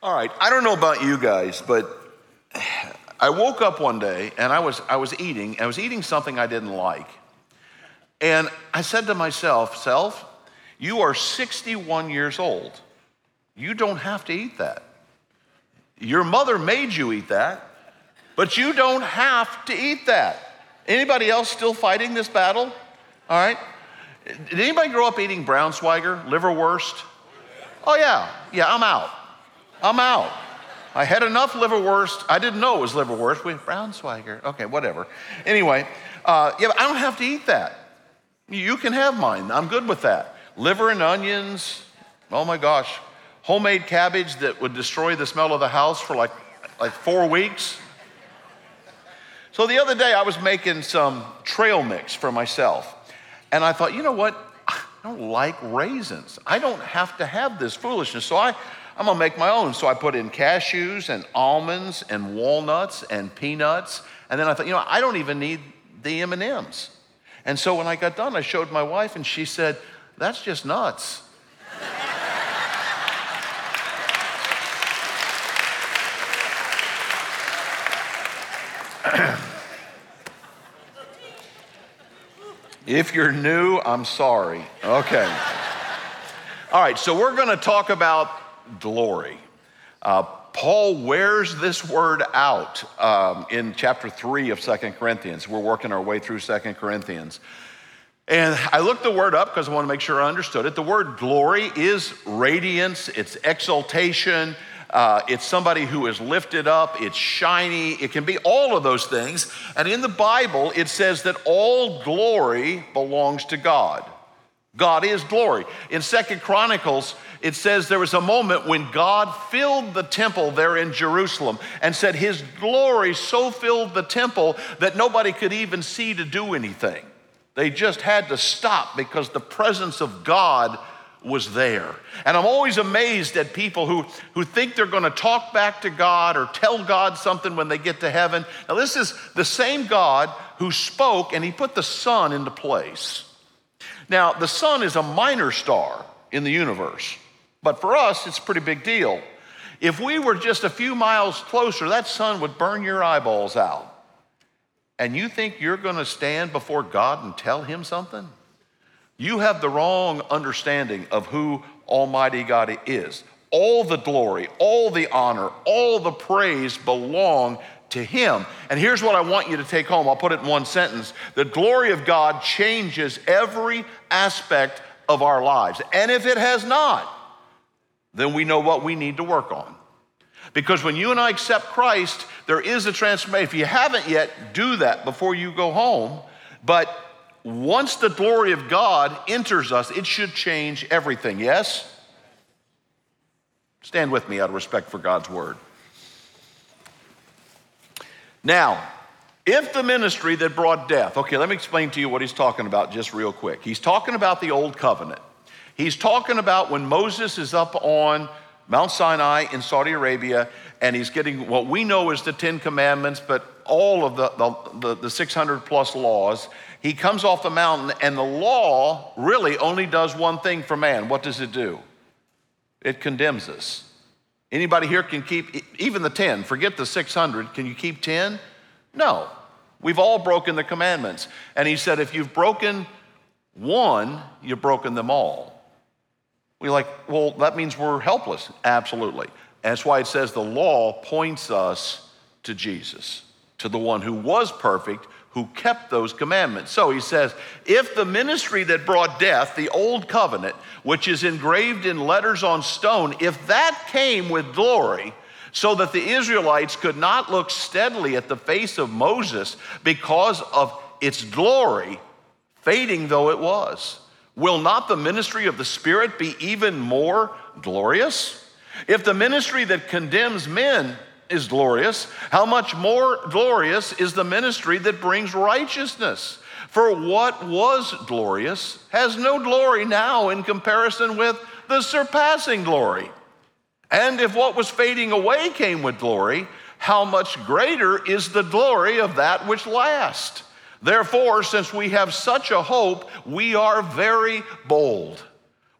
All right, I don't know about you guys, but I woke up one day and I was eating something I didn't like. And I said to myself, self, you are 61 years old. You don't have to eat that. Your mother made you eat that, but you don't have to eat that. Anybody else still fighting this battle? All right. Did anybody grow up eating Braunschweiger, liverwurst? Oh yeah, I'm out. I had enough liverwurst. I didn't know it was liverwurst. With Braunschweiger, okay, whatever. Anyway, but I don't have to eat that. You can have mine. I'm good with that. Liver and onions. Oh my gosh, homemade cabbage that would destroy the smell of the house for like 4 weeks. So the other day I was making some trail mix for myself. And I thought, you know what? I don't like raisins. I don't have to have this foolishness. So I'm gonna make my own. So I put in cashews and almonds and walnuts and peanuts. And then I thought, I don't even need the M&Ms. And so when I got done, I showed my wife and she said, that's just nuts. If you're new, I'm sorry. Okay. All right, so we're going to talk about glory. Paul wears this word out in chapter 3 of 2 Corinthians. We're working our way through 2 Corinthians. And I looked the word up because I want to make sure I understood it. The word glory is radiance, it's exaltation, it's somebody who is lifted up, it's shiny, it can be all of those things. And in the Bible, it says that all glory belongs to God. God is glory. In 2 Chronicles, it says there was a moment when God filled the temple there in Jerusalem and said his glory so filled the temple that nobody could even see to do anything. They just had to stop because the presence of God was there. And I'm always amazed at people who think they're going to talk back to God or tell God something when they get to heaven. Now this is the same God who spoke and he put the sun into place. Now the sun is a minor star in the universe, but for us it's a pretty big deal. If we were just a few miles closer, that sun would burn your eyeballs out. And you think you're going to stand before God and tell him something? You have the wrong understanding of who Almighty God is. All the glory, all the honor, all the praise belong to him. And here's what I want you to take home. I'll put it in one sentence. The glory of God changes every aspect of our lives. And if it has not, then we know what we need to work on. Because when you and I accept Christ, there is a transformation. If you haven't yet, do that before you go home. But once the glory of God enters us, it should change everything, yes? Stand with me out of respect for God's word. Now, if the ministry that brought death, okay, let me explain to you what he's talking about just real quick. He's talking about the old covenant. He's talking about when Moses is up on Mount Sinai in Saudi Arabia, and he's getting what we know is the 10 Commandments, but all of the 600 plus laws. He comes off the mountain, and the law really only does one thing for man. What does it do? It condemns us. Anybody here can keep, even the 10, forget the 600, can you keep 10? No. We've all broken the commandments. And he said, if you've broken one, you've broken them all. We're like, well, that means we're helpless. Absolutely. And that's why it says the law points us to Jesus, to the one who was perfect, who kept those commandments. So he says, if the ministry that brought death, the old covenant, which is engraved in letters on stone, if that came with glory, so that the Israelites could not look steadily at the face of Moses because of its glory, fading though it was, will not the ministry of the Spirit be even more glorious? If the ministry that condemns men is glorious, how much more glorious is the ministry that brings righteousness? For what was glorious has no glory now in comparison with the surpassing glory. And if what was fading away came with glory, how much greater is the glory of that which lasts? Therefore, since we have such a hope, we are very bold.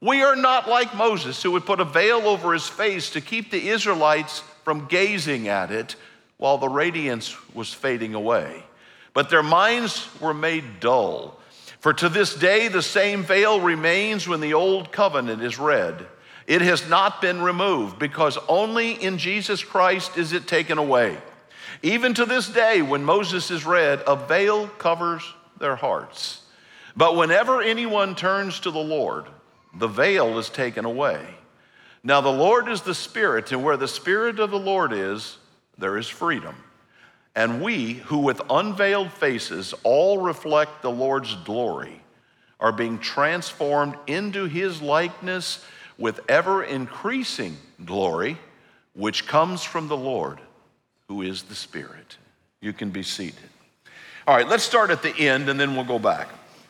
We are not like Moses, who would put a veil over his face to keep the Israelites from gazing at it while the radiance was fading away. But their minds were made dull. For to this day, the same veil remains when the old covenant is read. It has not been removed, because only in Jesus Christ is it taken away. Even to this day, when Moses is read, a veil covers their hearts. But whenever anyone turns to the Lord, the veil is taken away. Now the Lord is the Spirit, and where the Spirit of the Lord is, there is freedom. And we, who with unveiled faces all reflect the Lord's glory, are being transformed into his likeness with ever increasing glory, which comes from the Lord, who is the Spirit. You can be seated. All right, let's start at the end and then we'll go back.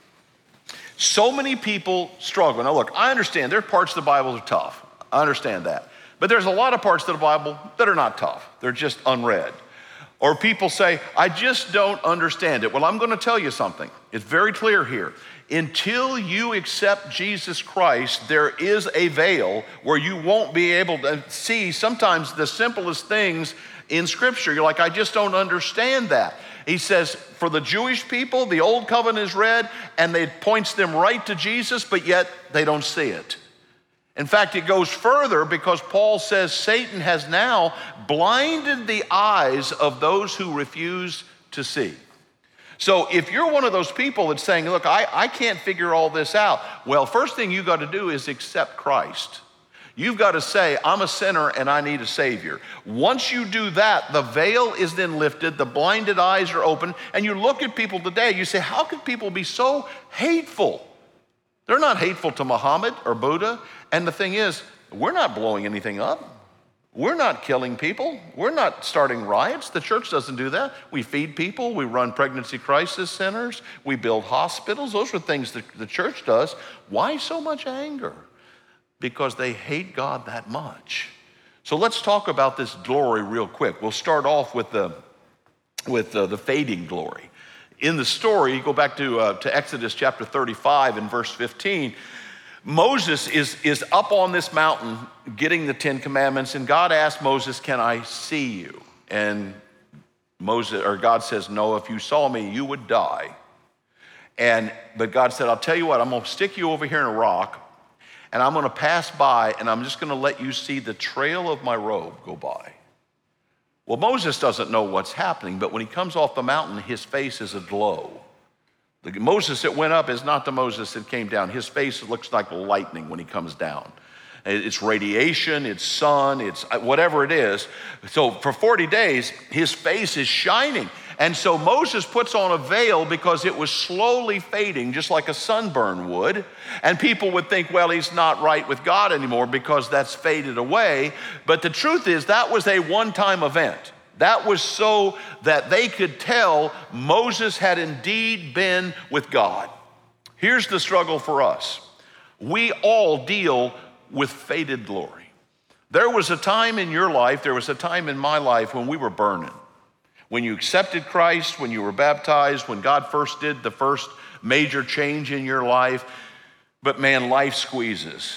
So many people struggle. Now look, I understand there are parts of the Bible that are tough. I understand that. But there's a lot of parts of the Bible that are not tough. They're just unread. Or people say, I just don't understand it. Well, I'm going to tell you something. It's very clear here. Until you accept Jesus Christ, there is a veil where you won't be able to see sometimes the simplest things in Scripture. You're like, I just don't understand that. He says, for the Jewish people, the old covenant is read, and it points them right to Jesus, but yet they don't see it. In fact, it goes further because Paul says Satan has now blinded the eyes of those who refuse to see. So if you're one of those people that's saying, look, I can't figure all this out. Well, first thing you got to do is accept Christ. You've got to say, I'm a sinner and I need a Savior. Once you do that, the veil is then lifted, the blinded eyes are open, and you look at people today, you say, how could people be so hateful? They're not hateful to Muhammad or Buddha. And the thing is, we're not blowing anything up. We're not killing people. We're not starting riots. The church doesn't do that. We feed people. We run pregnancy crisis centers. We build hospitals. Those are things that the church does. Why so much anger? Because they hate God that much. So let's talk about this glory real quick. We'll start off with the fading glory. In the story, you go back to Exodus chapter 35 and verse 15. Moses is up on this mountain getting the 10 Commandments, and God asked Moses, can I see you? And God says, no, if you saw me, you would die. But God said, I'll tell you what, I'm gonna stick you over here in a rock, and I'm gonna pass by, and I'm just gonna let you see the trail of my robe go by. Well, Moses doesn't know what's happening, but when he comes off the mountain, his face is aglow. The Moses that went up is not the Moses that came down. His face looks like lightning when he comes down. It's radiation, it's sun, it's whatever it is. So for 40 days, his face is shining. And so Moses puts on a veil because it was slowly fading, just like a sunburn would. And people would think, well, he's not right with God anymore because that's faded away. But the truth is that was a one-time event. That was so that they could tell Moses had indeed been with God. Here's the struggle for us. We all deal with faded glory. There was a time in your life, there was a time in my life when we were burning. When you accepted Christ, when you were baptized, when God first did the first major change in your life. But man, life squeezes.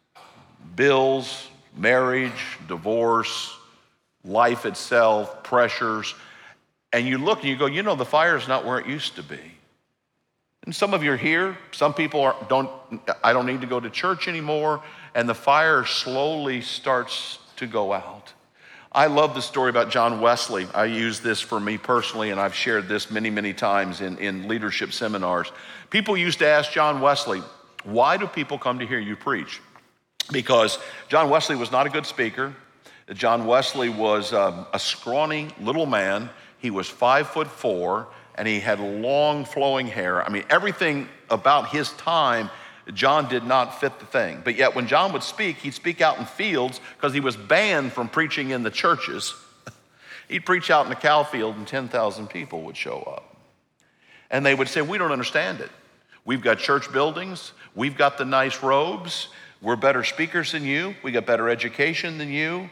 Bills, marriage, divorce, life itself, pressures, and you look and you go, you know, the fire's not where it used to be. And some of you are here, some people I don't need to go to church anymore, and the fire slowly starts to go out. I love the story about John Wesley. I use this for me personally, and I've shared this many, many times in leadership seminars. People used to ask John Wesley, why do people come to hear you preach? Because John Wesley was not a good speaker. John Wesley was a scrawny little man. He was 5'4", and he had long flowing hair. I mean, everything about his time, John did not fit the thing. But yet when John would speak, he'd speak out in fields because he was banned from preaching in the churches. He'd preach out in the cow field and 10,000 people would show up. And they would say, we don't understand it. We've got church buildings. We've got the nice robes. We're better speakers than you. We got better education than you.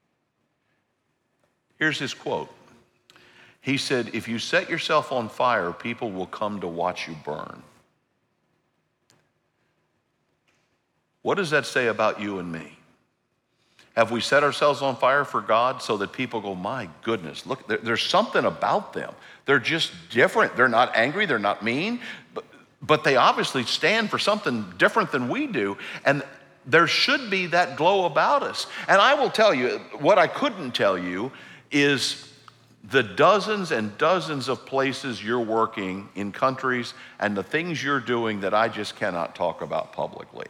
Here's his quote. He said, if you set yourself on fire, people will come to watch you burn. What does that say about you and me? Have we set ourselves on fire for God so that people go, my goodness, look, there's something about them. They're just different. They're not angry. They're not mean. But they obviously stand for something different than we do. And there should be that glow about us. And I will tell you, what I couldn't tell you is the dozens and dozens of places you're working in countries and the things you're doing that I just cannot talk about publicly.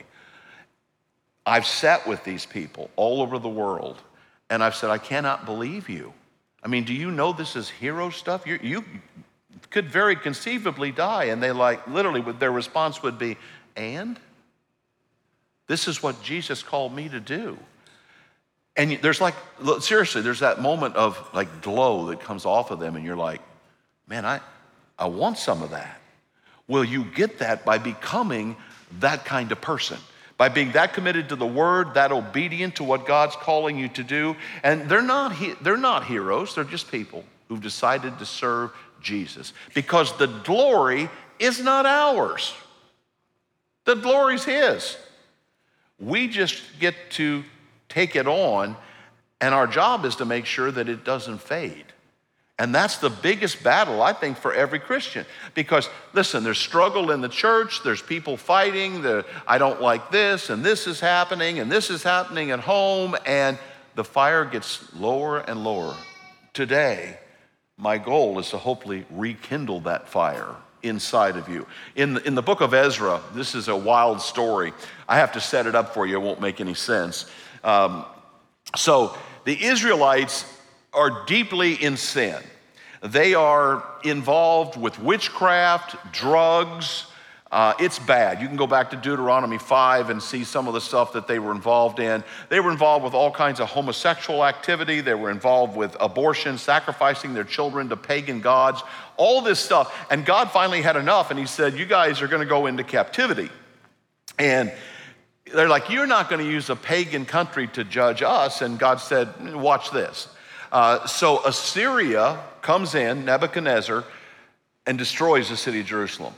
I've sat with these people all over the world, and I've said, I cannot believe you. I mean, do you know this is hero stuff? You could very conceivably die. And they literally, their response would be, and? This is what Jesus called me to do. And there's seriously, there's that moment of glow that comes off of them, and you're like, man, I want some of that. Well, you get that by becoming that kind of person. By being that committed to the word, that obedient to what God's calling you to do. And they're not heroes, they're just people who've decided to serve Jesus. Because the glory is not ours. The glory's his. We just get to take it on, and our job is to make sure that it doesn't fade. And that's the biggest battle, I think, for every Christian. Because, listen, there's struggle in the church, there's people fighting, I don't like this, and this is happening, and this is happening at home, and the fire gets lower and lower. Today, my goal is to hopefully rekindle that fire inside of you. In the book of Ezra, this is a wild story. I have to set it up for you, it won't make any sense. So the Israelites are deeply in sin. They are involved with witchcraft, drugs. It's bad. You can go back to Deuteronomy 5 and see some of the stuff that they were involved in. They were involved with all kinds of homosexual activity. They were involved with abortion, sacrificing their children to pagan gods, all this stuff. And God finally had enough, and he said, you guys are going to go into captivity. And they're like, you're not going to use a pagan country to judge us. And God said, watch this. So Assyria comes in, Nebuchadnezzar, and destroys the city of Jerusalem.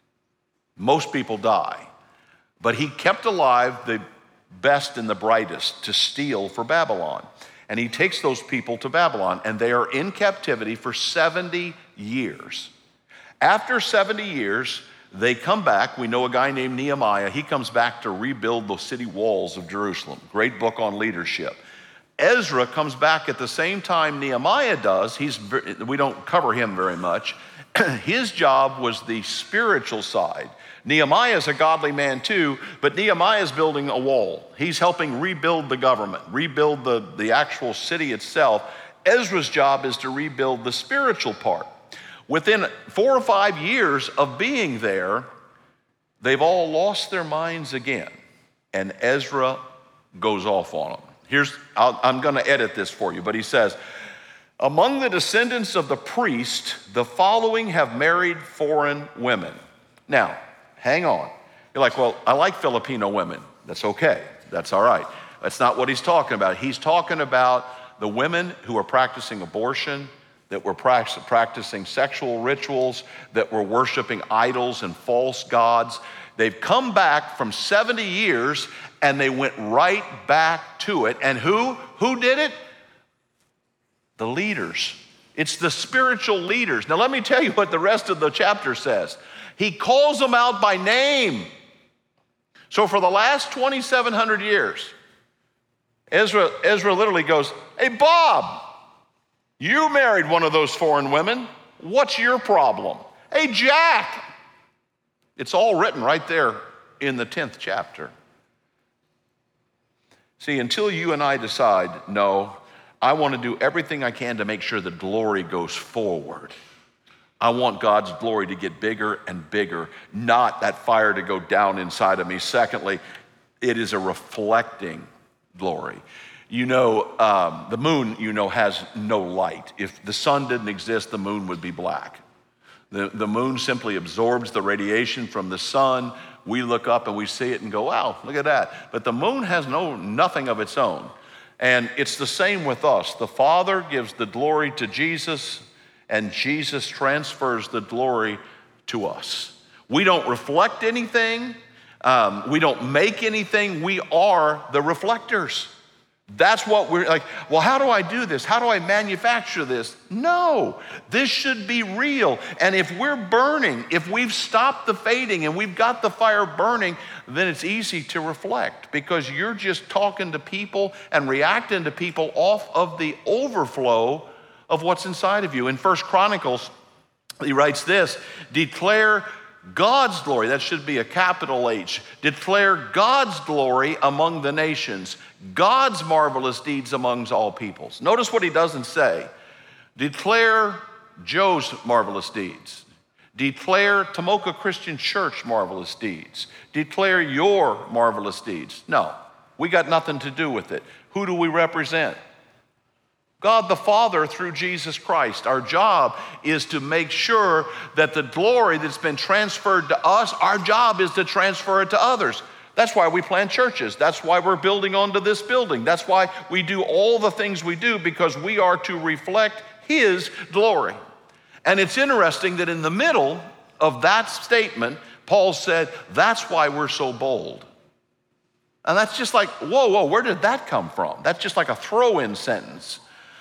Most people die. But he kept alive the best and the brightest to steal for Babylon. And he takes those people to Babylon, and they are in captivity for 70 years. After 70 years, they come back. We know a guy named Nehemiah. He comes back to rebuild the city walls of Jerusalem. Great book on leadership. Ezra comes back at the same time Nehemiah does. We don't cover him very much. His job was the spiritual side. Nehemiah is a godly man too, but Nehemiah is building a wall. He's helping rebuild the government, rebuild the actual city itself. Ezra's job is to rebuild the spiritual part. Within 4 or 5 years of being there, they've all lost their minds again, and Ezra goes off on them. I'm going to edit this for you, but he says, among the descendants of the priest, the following have married foreign women. Now, hang on. You're like, well, I like Filipino women. That's okay. That's all right. That's not what he's talking about. He's talking about the women who are practicing abortion, that were practicing sexual rituals, that were worshiping idols and false gods. They've come back from 70 years, and they went right back to it. And who did it? The leaders. It's the spiritual leaders. Now let me tell you what the rest of the chapter says. He calls them out by name. So for the last 2,700 years, Ezra literally goes, hey, Bob, you married one of those foreign women. What's your problem? Hey, Jack. It's all written right there in the 10th chapter. See, until you and I decide, no, I want to do everything I can to make sure the glory goes forward. I want God's glory to get bigger and bigger, not that fire to go down inside of me. Secondly, it is a reflecting glory. You know, the moon, has no light. If the sun didn't exist, the moon would be black. The moon simply absorbs the radiation from the sun. We look up and we see it and go, wow, look at that. But the moon has nothing of its own. And it's the same with us. The Father gives the glory to Jesus, and Jesus transfers the glory to us. We don't reflect anything. We don't make anything. We are the reflectors. That's what we're like, well, how do I do this? How do I manufacture this? No, this should be real. And if we're burning, if we've stopped the fading and we've got the fire burning, then it's easy to reflect because you're just talking to people and reacting to people off of the overflow of what's inside of you. In 1 Chronicles, he writes this, declare God's glory, that should be a capital H. Declare God's glory among the nations, God's marvelous deeds amongst all peoples. Notice what he doesn't say. Declare Joe's marvelous deeds. Declare Tomoka Christian Church marvelous deeds. Declare your marvelous deeds. No, we got nothing to do with it. Who do we represent? God the Father through Jesus Christ. Our job is to make sure that the glory that's been transferred to us, our job is to transfer it to others. That's why we plant churches. That's why we're building onto this building. That's why we do all the things we do, because we are to reflect His glory. And it's interesting that in the middle of that statement, Paul said, that's why we're so bold. And that's just like, whoa, where did that come from? That's just like a throw-in sentence.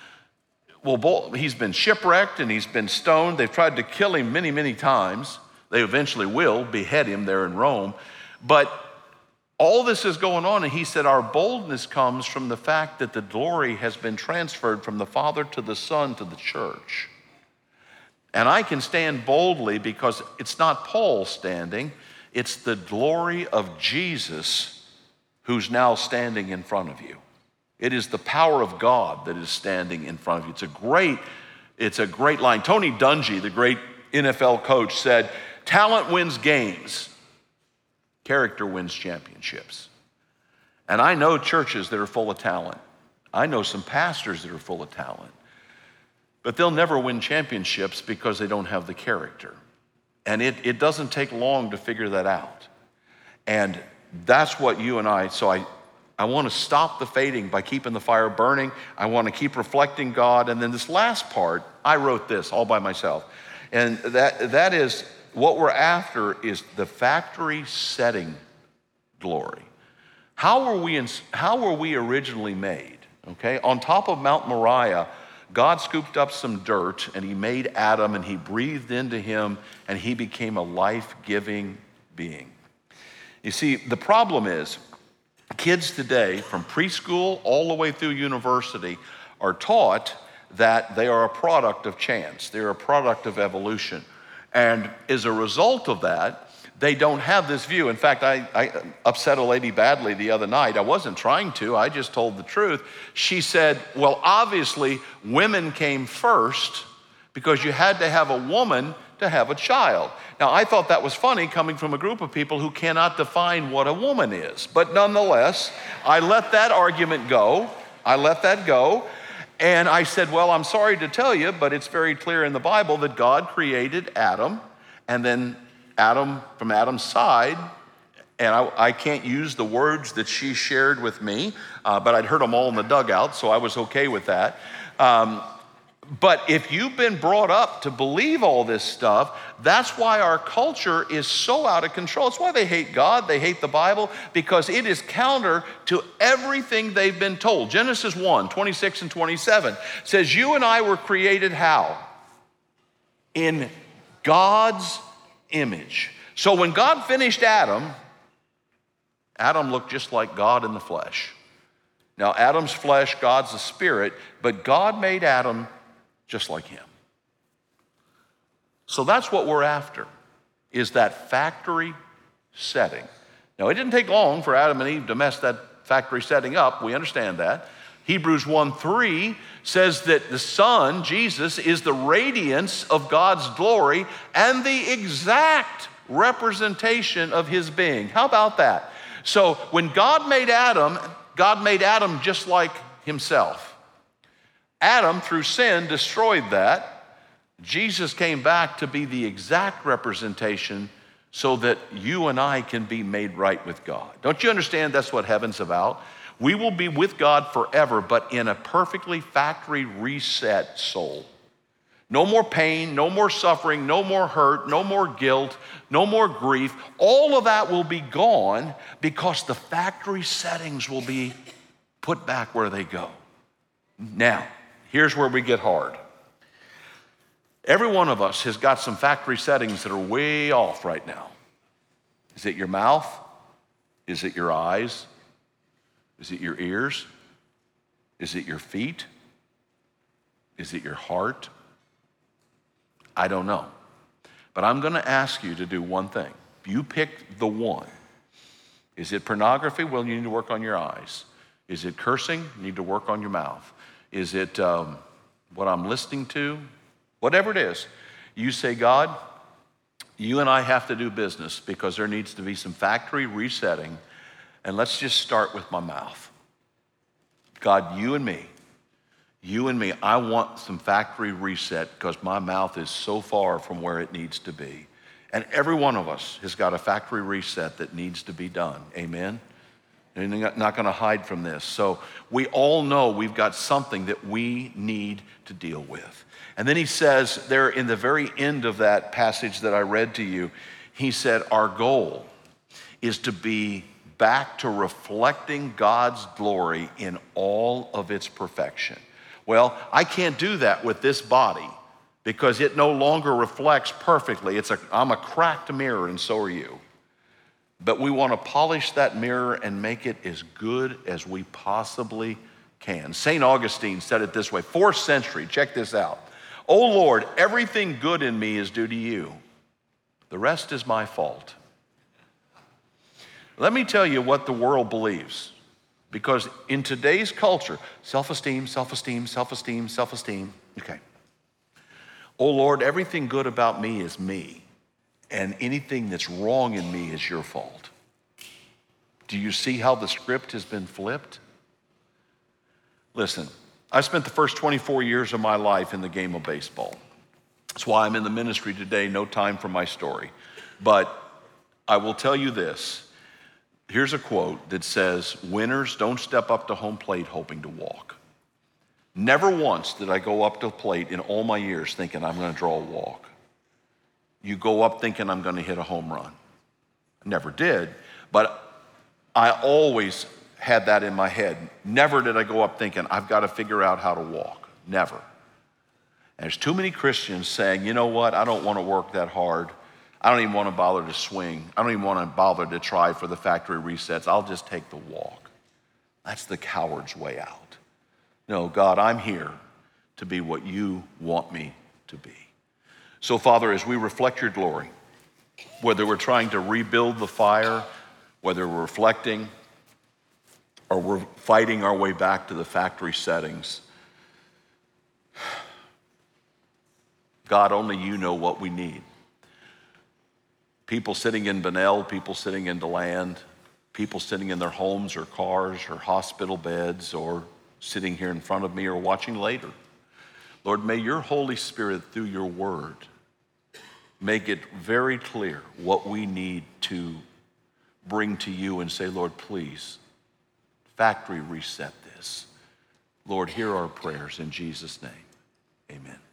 Well, he's been shipwrecked and he's been stoned. They've tried to kill him many, many times. They eventually will behead him there in Rome. But all this is going on, and he said our boldness comes from the fact that the glory has been transferred from the Father to the Son to the church. And I can stand boldly because it's not Paul standing, it's the glory of Jesus who's now standing in front of you. It is the power of God that is standing in front of you. It's a great line. Tony Dungy, the great NFL coach, said, talent wins games, character wins championships. And I know churches that are full of talent. I know some pastors that are full of talent. But they'll never win championships because they don't have the character. And it doesn't take long to figure that out. And that's what you and I want to stop the fading by keeping the fire burning. I want to keep reflecting God. And then this last part, I wrote this all by myself. And that is what we're after is the factory setting glory. How were we originally made? Okay, on top of Mount Moriah, God scooped up some dirt and he made Adam and he breathed into him and he became a life-giving being. You see, the problem is, kids today, from preschool all the way through university, are taught that they are a product of chance. They're a product of evolution. And as a result of that, they don't have this view. In fact, I upset a lady badly the other night. I wasn't trying to, I just told the truth. She said, well, obviously, women came first because you had to have a woman to have a child. Now, I thought that was funny coming from a group of people who cannot define what a woman is. But nonetheless, I let that argument go. And I said, well, I'm sorry to tell you, but it's very clear in the Bible that God created Adam, and then Adam, from Adam's side, and I can't use the words that she shared with me, but I'd heard them all in the dugout, so I was okay with that. But if you've been brought up to believe all this stuff, that's why our culture is so out of control. It's why they hate God, they hate the Bible, because it is counter to everything they've been told. Genesis 1, 26 and 27 says, you and I were created how? In God's image. So when God finished Adam looked just like God in the flesh. Now, Adam's flesh, God's the spirit, but God made Adam just like him. So that's what we're after, is that factory setting. Now, it didn't take long for Adam and Eve to mess that factory setting up. We understand that. Hebrews 1:3 says that the Son, Jesus, is the radiance of God's glory and the exact representation of his being. How about that? So when God made Adam just like himself. Adam, through sin, destroyed that. Jesus came back to be the exact representation so that you and I can be made right with God. Don't you understand that's what heaven's about? We will be with God forever, but in a perfectly factory reset soul. No more pain, no more suffering, no more hurt, no more guilt, no more grief. All of that will be gone because the factory settings will be put back where they go. Now, here's where we get hard. Every one of us has got some factory settings that are way off right now. Is it your mouth? Is it your eyes? Is it your ears? Is it your feet? Is it your heart? I don't know. But I'm going to ask you to do one thing. You pick the one. Is it pornography? Well, you need to work on your eyes. Is it cursing? You need to work on your mouth. Is it what I'm listening to? Whatever it is, you say, God, you and I have to do business because there needs to be some factory resetting. And let's just start with my mouth. God, you and me, I want some factory reset because my mouth is so far from where it needs to be. And every one of us has got a factory reset that needs to be done. Amen? And you're not going to hide from this. So we all know we've got something that we need to deal with. And then he says there in the very end of that passage that I read to you, he said, our goal is to be back to reflecting God's glory in all of its perfection. Well, I can't do that with this body because it no longer reflects perfectly. I'm a cracked mirror, and so are you. But we want to polish that mirror and make it as good as we possibly can. St. Augustine said it this way, 4th century, check this out. Oh Lord, everything good in me is due to you. The rest is my fault. Let me tell you what the world believes. Because in today's culture, self-esteem, self-esteem, self-esteem, self-esteem. Okay. Oh Lord, everything good about me is me. And anything that's wrong in me is your fault. Do you see how the script has been flipped? Listen, I spent the first 24 years of my life in the game of baseball. That's why I'm in the ministry today, no time for my story. But I will tell you this. Here's a quote that says, winners don't step up to home plate hoping to walk. Never once did I go up to the plate in all my years thinking I'm going to draw a walk. You go up thinking I'm going to hit a home run. I never did, but I always had that in my head. Never did I go up thinking I've got to figure out how to walk. Never. And there's too many Christians saying, you know what, I don't want to work that hard. I don't even want to bother to swing. I don't even want to bother to try for the factory resets. I'll just take the walk. That's the coward's way out. No, God, I'm here to be what you want me to be. So, Father, as we reflect your glory, whether we're trying to rebuild the fire, whether we're reflecting, or we're fighting our way back to the factory settings, God, only you know what we need. People sitting in Bunnell, people sitting in DeLand, people sitting in their homes or cars or hospital beds or sitting here in front of me or watching later. Lord, may your Holy Spirit through your word make it very clear what we need to bring to you and say, Lord, please, factory reset this. Lord, hear our prayers in Jesus' name. Amen.